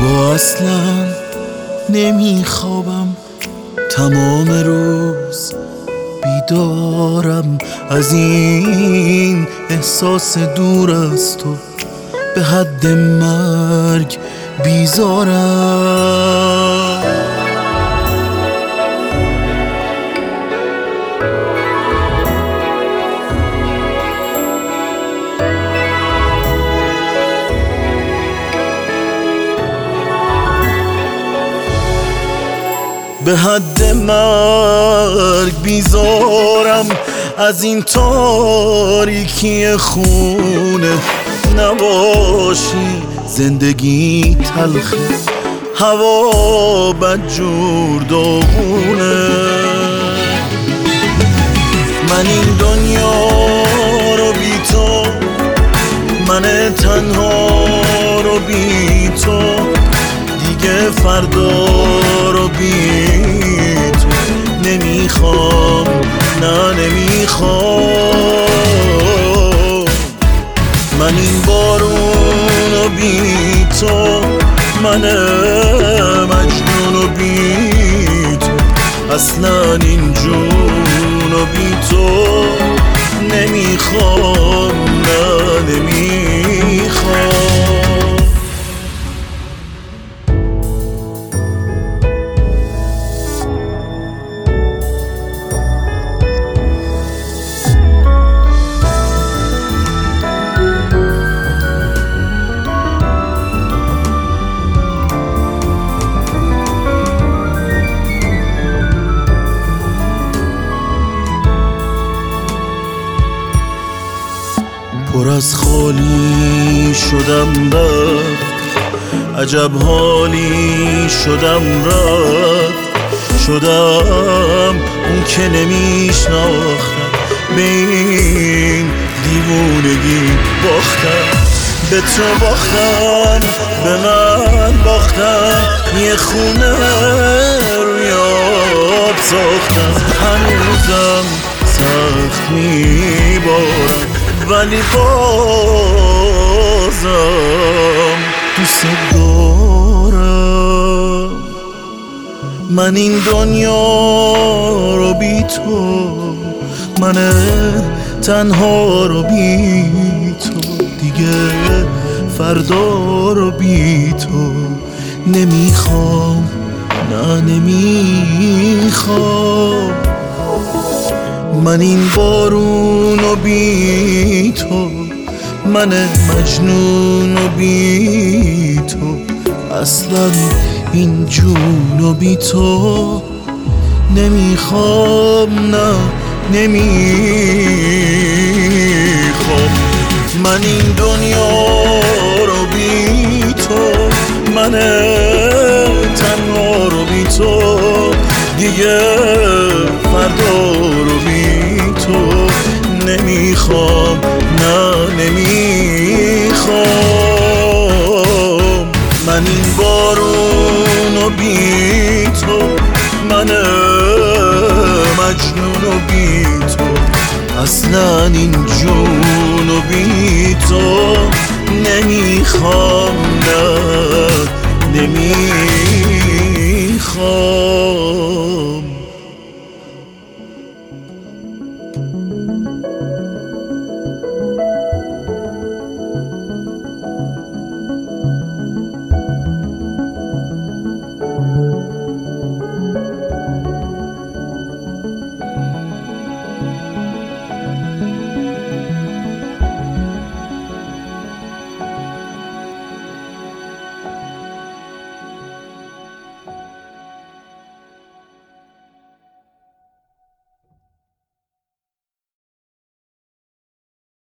بابا اصلا نمیخوابم، تمام روز بیدارم، از این احساس دور از تو به حد مرگ بیزارم. به حد مرگ بیزارم، از این تاریکی خونه نباشی زندگی تلخه، هوا بدجور داغونه. من این دنیا رو بی تو، من تنها رو بی تو، دیگه فردا رو بی تو نمیخوام، نه نمیخوام. من این بارون رو بی تو، من مجنون رو بی تو، اصلا این جون رو بی تو نمیخوام، نه نمیخوام. پر از خالی شدم رفت، عجب حالی شدم رفت، شدم اون که نمیشناختم، به این دیوونگی باختم، به تو باختم، به من باختم، یه خونه روی آب ساختم، هنوزم سخت میبارم ولی بازم دوست دارم. من این دنیا رو بی تو، من تنها رو بی تو، دیگه فردا رو بی تو نمیخوام، نه نمیخوام. من این بارون رو بی تو، من مجنون رو بی تو، اصلا این جون رو بی تو نمیخوام، نه نمیخوام. من این دنیا رو بی تو، من تنها رو بی تو، دیگه فردا رو بی تو نمیخوام، نه نمیخوام. من این بارون رو بی تو، من مجنون رو بی تو، اصلا این جون رو بی تو نمیخوام، نه نمیخوام.